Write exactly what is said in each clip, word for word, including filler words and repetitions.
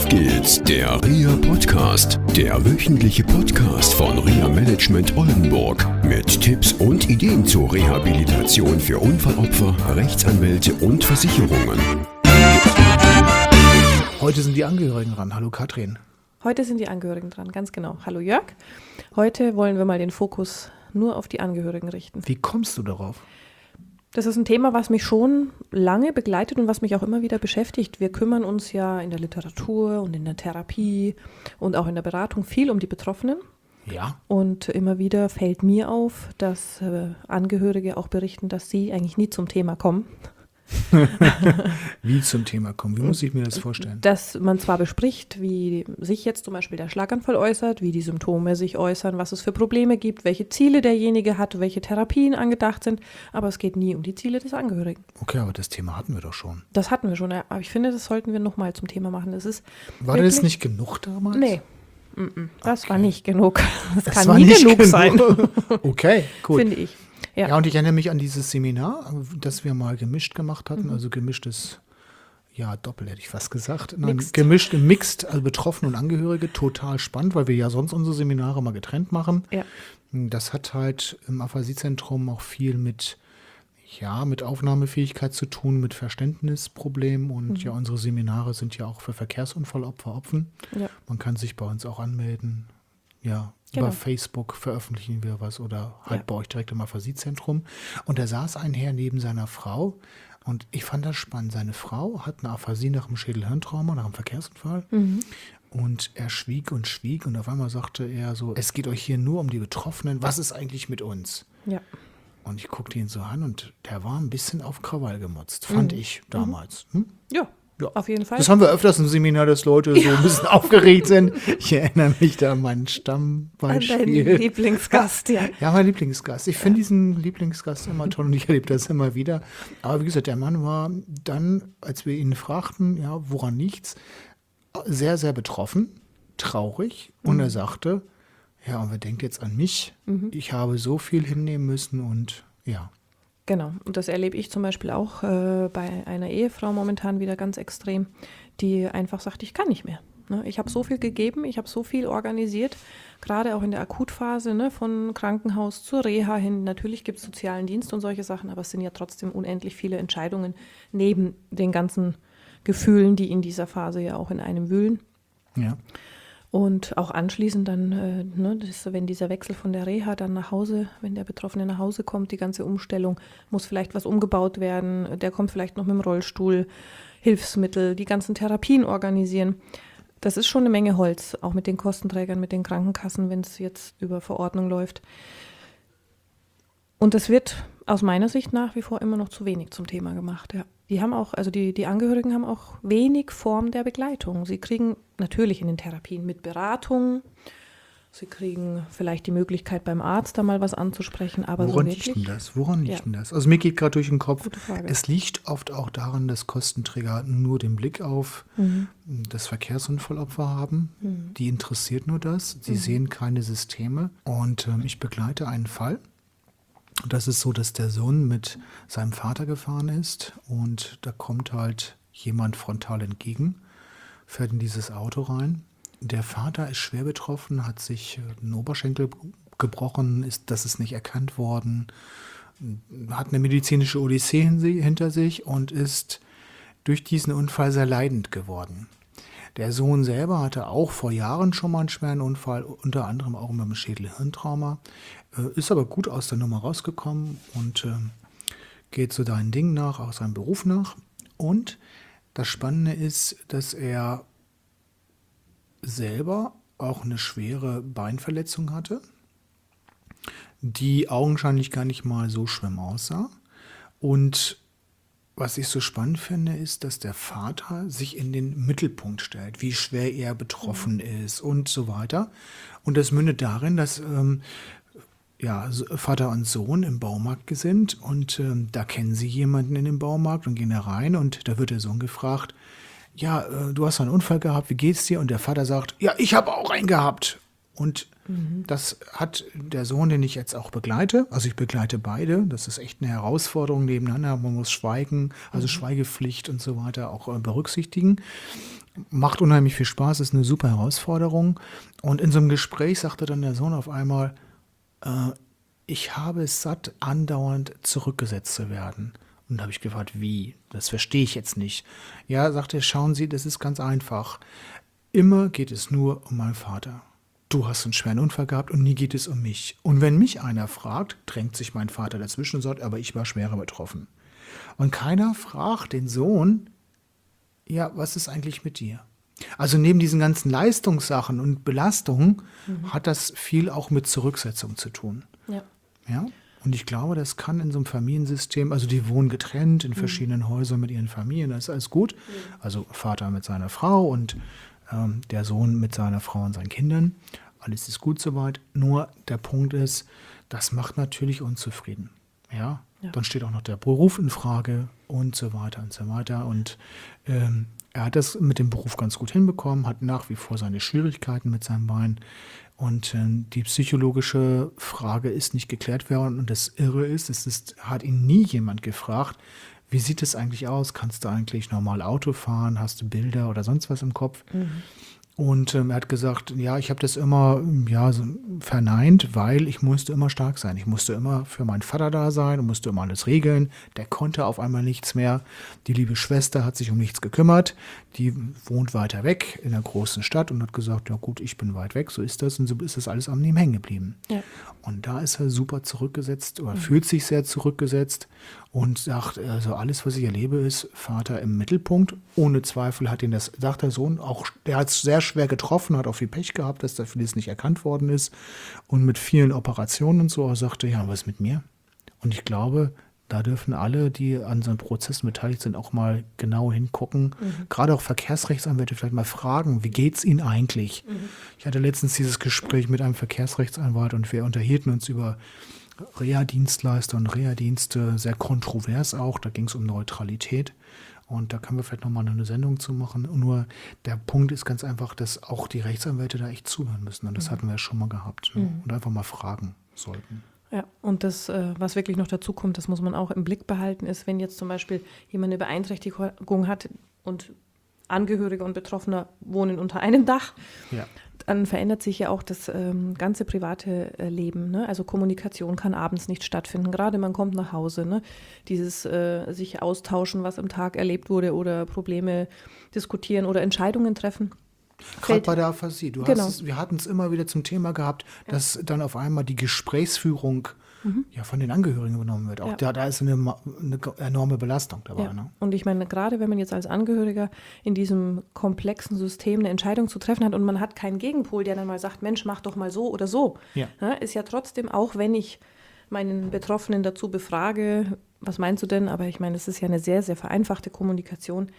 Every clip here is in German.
geht's, der R I A Podcast, der wöchentliche Podcast von R I A Management Oldenburg mit Tipps und Ideen zur Rehabilitation für Unfallopfer, Rechtsanwälte und Versicherungen. Heute sind die Angehörigen dran. Hallo Katrin. Heute sind die Angehörigen dran, ganz genau. Hallo Jörg. Heute wollen wir mal den Fokus nur auf die Angehörigen richten. Wie kommst du darauf? Das ist ein Thema, was mich schon lange begleitet und was mich auch immer wieder beschäftigt. Wir kümmern uns ja in der Literatur und in der Therapie und auch in der Beratung viel um die Betroffenen. Ja. Und immer wieder fällt mir auf, dass äh, Angehörige auch berichten, dass sie eigentlich nie zum Thema kommen. Wie zum Thema kommen? Wie muss ich mir das vorstellen? Dass man zwar bespricht, wie sich jetzt zum Beispiel der Schlaganfall äußert, wie die Symptome sich äußern, was es für Probleme gibt, welche Ziele derjenige hat, welche Therapien angedacht sind, aber es geht nie um die Ziele des Angehörigen. Okay, aber das Thema hatten wir doch schon. Das hatten wir schon, ja, aber ich finde, das sollten wir nochmal zum Thema machen. Das ist War wirklich, das nicht genug damals? Nee, mm-mm, das Okay. war nicht genug. Das, Das kann war nie nicht genug, genug. sein, Okay, gut. finde ich. Ja. Ja, und ich erinnere mich an dieses Seminar, das wir mal gemischt gemacht hatten. Mhm. Also gemischtes, ja, doppelt hätte ich fast gesagt. Nein, Mixed. gemischt, gemixt, also Betroffene und Angehörige, total spannend, weil wir ja sonst unsere Seminare mal getrennt machen. Ja. Das hat halt im Aphasiezentrum auch viel mit, ja, mit Aufnahmefähigkeit zu tun, mit Verständnisproblemen. Und Mhm. ja, unsere Seminare sind ja auch für Verkehrsunfallopfer offen. Ja. Man kann sich bei uns auch anmelden. Ja, Genau. über Facebook veröffentlichen wir was oder halt Ja. bei euch direkt im Aphasiezentrum. Und da saß ein Herr neben seiner Frau und ich fand das spannend. Seine Frau hat eine Aphasie nach einem Schädelhirntrauma, nach einem Verkehrsunfall. Mhm. Und er schwieg und schwieg und auf einmal sagte er so, es geht euch hier nur um die Betroffenen, was ist eigentlich mit uns? Ja. Und ich guckte ihn so an und der war ein bisschen auf Krawall gemutzt, fand Mhm. ich damals. Hm? Ja, Ja. auf jeden Fall. Das haben wir öfters im Seminar, dass Leute so ein bisschen aufgeregt sind. Ich erinnere mich da an meinen An Stammbeispiel. deinen Lieblingsgast, ja. Ja, mein Lieblingsgast. Ich finde diesen Lieblingsgast immer toll und ich erlebe das immer wieder. Aber wie gesagt, der Mann war dann, als wir ihn fragten, ja, woran liegt's, sehr, sehr betroffen, traurig. Und Mhm. er sagte, ja, und wer denkt jetzt an mich? Mhm. Ich habe so viel hinnehmen müssen und ja. Genau, und das erlebe ich zum Beispiel auch äh, bei einer Ehefrau momentan wieder ganz extrem, die einfach sagt, ich kann nicht mehr. Ne? Ich habe so viel gegeben, ich habe so viel organisiert, gerade auch in der Akutphase, ne, von Krankenhaus zur Reha hin. Natürlich gibt es sozialen Dienst und solche Sachen, aber es sind ja trotzdem unendlich viele Entscheidungen neben den ganzen Gefühlen, die in dieser Phase ja auch in einem wühlen. Ja. Und auch anschließend dann, äh, ne, das, wenn dieser Wechsel von der Reha dann nach Hause, wenn der Betroffene nach Hause kommt, die ganze Umstellung, muss vielleicht was umgebaut werden, der kommt vielleicht noch mit dem Rollstuhl, Hilfsmittel, die ganzen Therapien organisieren. Das ist schon eine Menge Holz, auch mit den Kostenträgern, mit den Krankenkassen, wenn es jetzt über Verordnung läuft. Und das wird aus meiner Sicht nach wie vor immer noch zu wenig zum Thema gemacht, ja. Die haben auch, also die, die Angehörigen haben auch wenig Form der Begleitung. Sie kriegen natürlich in den Therapien mit Beratung, sie kriegen vielleicht die Möglichkeit beim Arzt da mal was anzusprechen, aber Woran so liegt wirklich, denn das? Woran liegt Ja. denn das? Also mir geht gerade durch den Kopf, Gute Frage. es liegt oft auch daran, dass Kostenträger nur den Blick auf Mhm. das Verkehrsunfallopfer haben. Mhm. Die interessiert nur das. Sie Mhm. sehen keine Systeme. Und ähm, ich begleite einen Fall. Das ist so, dass der Sohn mit seinem Vater gefahren ist und da kommt halt jemand frontal entgegen, fährt in dieses Auto rein. Der Vater ist schwer betroffen, hat sich den Oberschenkel gebrochen, ist, das ist nicht erkannt worden, hat eine medizinische Odyssee hinter sich und ist durch diesen Unfall sehr leidend geworden. Der Sohn selber hatte auch vor Jahren schon mal einen schweren Unfall, unter anderem auch mit einem Schädelhirntrauma, äh, ist aber gut aus der Nummer rausgekommen und äh, geht so seinen Ding nach, auch seinem Beruf nach. Und das Spannende ist, dass er selber auch eine schwere Beinverletzung hatte, die augenscheinlich gar nicht mal so schlimm aussah. Und was ich so spannend finde, ist, dass der Vater sich in den Mittelpunkt stellt, wie schwer er betroffen ist und so weiter. Und das mündet darin, dass ähm, ja, Vater und Sohn im Baumarkt sind und ähm, da kennen sie jemanden in dem Baumarkt und gehen da rein und da wird der Sohn gefragt, ja, äh, du hast einen Unfall gehabt, wie geht's dir? Und der Vater sagt, ja, ich habe auch einen gehabt. Und mhm. das hat der Sohn, den ich jetzt auch begleite, also ich begleite beide, das ist echt eine Herausforderung nebeneinander, man muss schweigen, also mhm. Schweigepflicht und so weiter auch äh, berücksichtigen. macht unheimlich viel Spaß, ist eine super Herausforderung. Und in so einem Gespräch sagte dann der Sohn auf einmal, äh, ich habe es satt, andauernd zurückgesetzt zu werden. Und da habe ich gefragt, wie? Das verstehe ich jetzt nicht. Ja, sagte er, schauen Sie, das ist ganz einfach. Immer geht es nur um meinen Vater. Du hast einen schweren Unfall gehabt und nie geht es um mich. Und wenn mich einer fragt, drängt sich mein Vater dazwischen und sagt, aber ich war schwerer betroffen. Und keiner fragt den Sohn, ja, was ist eigentlich mit dir? Also neben diesen ganzen Leistungssachen und Belastungen mhm. hat das viel auch mit Zurücksetzung zu tun. Ja. Ja? Und ich glaube, das kann in so einem Familiensystem, also die wohnen getrennt in verschiedenen mhm. Häusern mit ihren Familien, das ist alles gut. Mhm. Also Vater mit seiner Frau und ähm, der Sohn mit seiner Frau und seinen Kindern. Alles ist gut soweit. Nur der Punkt ist, das macht natürlich unzufrieden. Ja? Ja. Dann steht auch noch der Beruf in Frage und so weiter und so weiter. Und ähm, er hat das mit dem Beruf ganz gut hinbekommen, hat nach wie vor seine Schwierigkeiten mit seinem Bein. Und äh, die psychologische Frage ist nicht geklärt worden. Und das Irre ist, es ist, hat ihn nie jemand gefragt, wie sieht es eigentlich aus? Kannst du eigentlich normal Auto fahren? Hast du Bilder oder sonst was im Kopf? Mhm. Und ähm, er hat gesagt, ja, ich habe das immer ja, so verneint, weil ich musste immer stark sein. Ich musste immer für meinen Vater da sein und musste immer alles regeln. Der konnte auf einmal nichts mehr. Die liebe Schwester hat sich um nichts gekümmert. Die wohnt weiter weg in einer großen Stadt und hat gesagt, ja gut, ich bin weit weg, so ist das. Und so ist das alles am ihm hängen geblieben. Ja. Und da ist er super zurückgesetzt oder mhm. fühlt sich sehr zurückgesetzt und sagt, also alles, was ich erlebe, ist Vater im Mittelpunkt. Ohne Zweifel hat ihn das, sagt der Sohn, auch, der hat es sehr schwer getroffen, hat auch viel Pech gehabt, dass dafür das nicht erkannt worden ist und mit vielen Operationen und so. Er sagte, ja, was ist mit mir? Und ich glaube, da dürfen alle, die an so einem Prozess beteiligt sind, auch mal genau hingucken. Mhm. Gerade auch Verkehrsrechtsanwälte vielleicht mal fragen, wie geht es Ihnen eigentlich? Mhm. Ich hatte letztens dieses Gespräch mit einem Verkehrsrechtsanwalt und wir unterhielten uns über Reha-Dienstleister und Reha-Dienste, sehr kontrovers auch. Da ging es um Neutralität. Und da können wir vielleicht nochmal eine Sendung zu machen. Nur der Punkt ist ganz einfach, dass auch die Rechtsanwälte da echt zuhören müssen. Und das mhm. hatten wir ja schon mal gehabt. Ne? Mhm. Und einfach mal fragen sollten. Ja, und das, was wirklich noch dazu kommt, das muss man auch im Blick behalten, ist, wenn jetzt zum Beispiel jemand eine Beeinträchtigung hat und Angehörige und Betroffene wohnen unter einem Dach, ja. dann verändert sich ja auch das ähm, ganze private äh, Leben. Ne? Also Kommunikation kann abends nicht stattfinden. Gerade man kommt nach Hause. Ne? Dieses äh, sich austauschen, was am Tag erlebt wurde oder Probleme diskutieren oder Entscheidungen treffen. Gerade bei der Aphasie. Du genau. hast es, wir hatten es immer wieder zum Thema gehabt, ja. dass dann auf einmal die Gesprächsführung mhm. ja, von den Angehörigen übernommen wird. Auch ja. da, da ist eine, eine enorme Belastung dabei. Ja. Ne? Und ich meine, gerade wenn man jetzt als Angehöriger in diesem komplexen System eine Entscheidung zu treffen hat und man hat keinen Gegenpol, der dann mal sagt, Mensch, mach doch mal so oder so, ja. ne, ist ja trotzdem, auch wenn ich meinen Betroffenen dazu befrage, was meinst du denn? Aber ich meine, es ist ja eine sehr, sehr vereinfachte Kommunikation.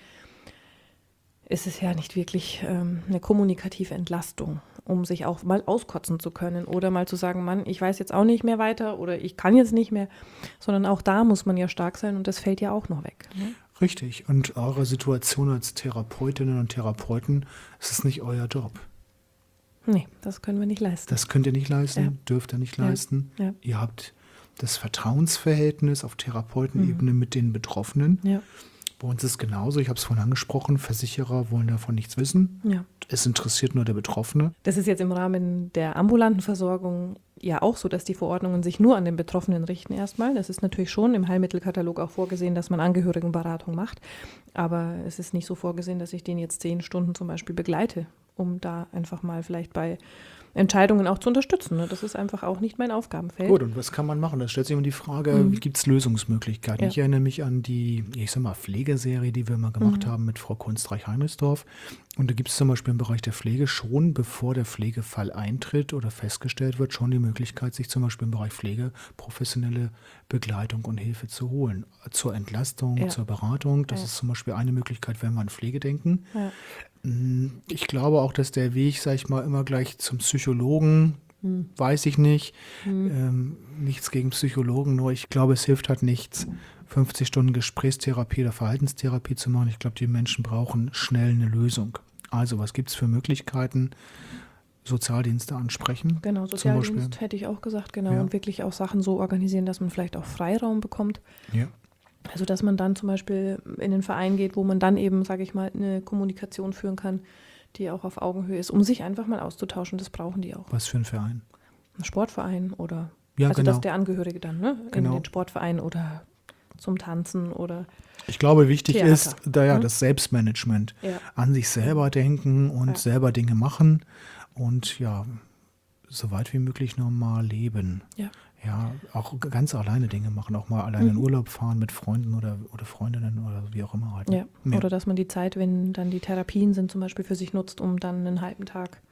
Ist es ja nicht wirklich ähm, eine kommunikative Entlastung, um sich auch mal auskotzen zu können oder mal zu sagen, Mann, ich weiß jetzt auch nicht mehr weiter oder ich kann jetzt nicht mehr, sondern auch da muss man ja stark sein und das fällt ja auch noch weg. Ne? Richtig. Und eure Situation als Therapeutinnen und Therapeuten, ist es nicht euer Job. Nee, das können wir nicht leisten. Das könnt ihr nicht leisten, ja. dürft ihr nicht ja. leisten. Ja. Ihr habt das Vertrauensverhältnis auf Therapeutenebene mhm. mit den Betroffenen. Ja. Bei uns ist es genauso, ich habe es vorhin angesprochen, Versicherer wollen davon nichts wissen. Ja. Es interessiert nur der Betroffene. Das ist jetzt im Rahmen der ambulanten Versorgung ja auch so, dass die Verordnungen sich nur an den Betroffenen richten erstmal. Das ist natürlich schon im Heilmittelkatalog auch vorgesehen, dass man Angehörigenberatung macht. Aber es ist nicht so vorgesehen, dass ich den jetzt zehn Stunden zum Beispiel begleite, um da einfach mal vielleicht bei Entscheidungen auch zu unterstützen. Ne? Das ist einfach auch nicht mein Aufgabenfeld. Gut, und was kann man machen? Da stellt sich immer die Frage, mhm. gibt es Lösungsmöglichkeiten? Ja. Ich erinnere mich an die, ich sag mal, Pflegeserie, die wir mal gemacht mhm. haben mit Frau Kunstreich-Heimisdorf. Und da gibt es zum Beispiel im Bereich der Pflege schon, bevor der Pflegefall eintritt oder festgestellt wird, schon die Möglichkeit, sich zum Beispiel im Bereich Pflege professionelle Begleitung und Hilfe zu holen. Zur Entlastung, ja. zur Beratung. Das ja. ist zum Beispiel eine Möglichkeit, wenn wir an Pflege denken. Ja. Ich glaube auch, dass der Weg, sag ich mal, immer gleich zum Psychologen, hm. weiß ich nicht. Hm. Ähm, nichts gegen Psychologen, nur ich glaube, es hilft halt nichts, fünfzig Stunden Gesprächstherapie oder Verhaltenstherapie zu machen. Ich glaube, die Menschen brauchen schnell eine Lösung. Also, was gibt es für Möglichkeiten? Sozialdienste ansprechen. Genau, Sozialdienst hätte ich auch gesagt, genau. Ja. Und wirklich auch Sachen so organisieren, dass man vielleicht auch Freiraum bekommt. Ja. Also dass man dann zum Beispiel in den Verein geht, wo man dann eben, sage ich mal, eine Kommunikation führen kann, die auch auf Augenhöhe ist, um sich einfach mal auszutauschen. Das brauchen die auch. Was für ein Verein? Ein Sportverein oder Ja, also genau. dass der Angehörige dann ne, in Genau. den Sportverein oder zum Tanzen oder Ich glaube, wichtig Theater. ist da ja Hm? das Selbstmanagement. ja. An sich selber denken und Ja. selber Dinge machen und ja, so weit wie möglich normal leben. Ja. Ja, auch ganz alleine Dinge machen, auch mal alleine in Mhm. Urlaub fahren mit Freunden oder, oder Freundinnen oder wie auch immer halt. Ja. Ja. Oder dass man die Zeit, wenn dann die Therapien sind, zum Beispiel für sich nutzt, um dann einen halben Tag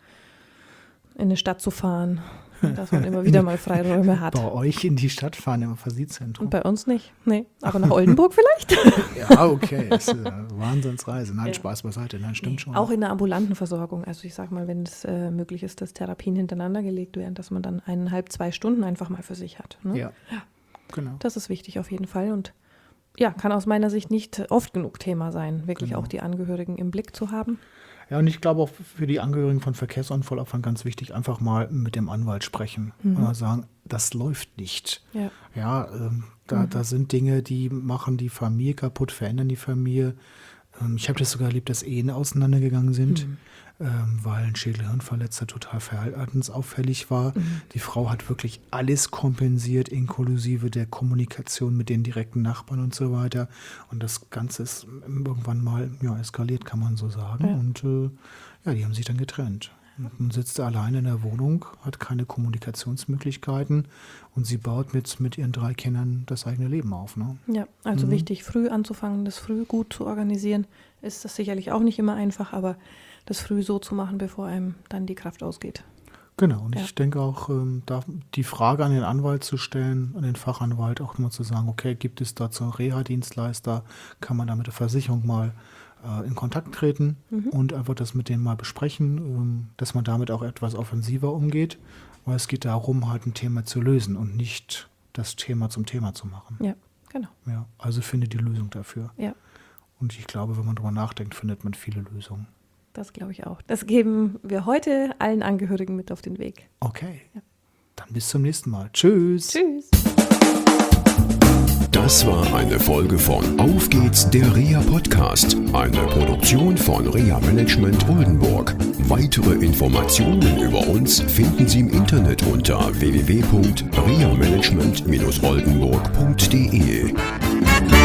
in eine Stadt zu fahren. Dass man immer wieder mal Freiräume hat. Bei euch in die Stadt fahren im Phasiezentrum. Und bei uns nicht. Nee. Aber nach Oldenburg vielleicht? Ja, okay. Das ist eine Wahnsinnsreise. Nein, Ja. Spaß beiseite. Nein, stimmt schon. Auch in der ambulanten Versorgung. Also ich sag mal, wenn es äh, möglich ist, dass Therapien hintereinander gelegt werden, dass man dann eineinhalb, zwei Stunden einfach mal für sich hat. Ne? Ja, genau. Das ist wichtig auf jeden Fall und ja, kann aus meiner Sicht nicht oft genug Thema sein, wirklich Genau. auch die Angehörigen im Blick zu haben. Ja, und ich glaube auch für die Angehörigen von Verkehrsunfallopfern ganz wichtig, einfach mal mit dem Anwalt sprechen. Mhm. Und mal sagen, das läuft nicht. Ja. Ja, ähm, da, Mhm. da sind Dinge, die machen die Familie kaputt, verändern die Familie. Ähm, ich habe das sogar erlebt, dass Ehen auseinandergegangen sind, Mhm. ähm, weil ein Schädelhirnverletzter total verhaltensauffällig war. Mhm. Die Frau hat wirklich alles kompensiert, inklusive der Kommunikation mit den direkten Nachbarn und so weiter. Und das Ganze ist irgendwann mal ja, eskaliert, kann man so sagen. Ja. Und äh, ja, die haben sich dann getrennt. Und nun sitzt sie alleine in der Wohnung, hat keine Kommunikationsmöglichkeiten und sie baut mit, mit ihren drei Kindern das eigene Leben auf. Ne? Ja, also Mhm. wichtig, früh anzufangen, das früh gut zu organisieren. Ist das sicherlich auch nicht immer einfach, aber das früh so zu machen, bevor einem dann die Kraft ausgeht. Genau, und Ja. ich denke auch, ähm, da die Frage an den Anwalt zu stellen, an den Fachanwalt auch immer zu sagen, okay, gibt es dazu einen Reha-Dienstleister, kann man da mit der Versicherung mal äh, in Kontakt treten Mhm. und einfach das mit denen mal besprechen, ähm, dass man damit auch etwas offensiver umgeht, weil es geht darum, halt ein Thema zu lösen und nicht das Thema zum Thema zu machen. Ja, genau. Ja, also finde die Lösung dafür. Ja, Und ich glaube, wenn man drüber nachdenkt, findet man viele Lösungen. das glaube ich auch. Das geben wir heute allen Angehörigen mit auf den Weg. Okay, Ja. dann bis zum nächsten Mal. Tschüss. Tschüss. Das war eine Folge von Auf geht's, der Reha Podcast, eine Produktion von Reha Management Oldenburg. Weitere Informationen über uns finden Sie im Internet unter w w w punkt reha management dash oldenburg punkt d e.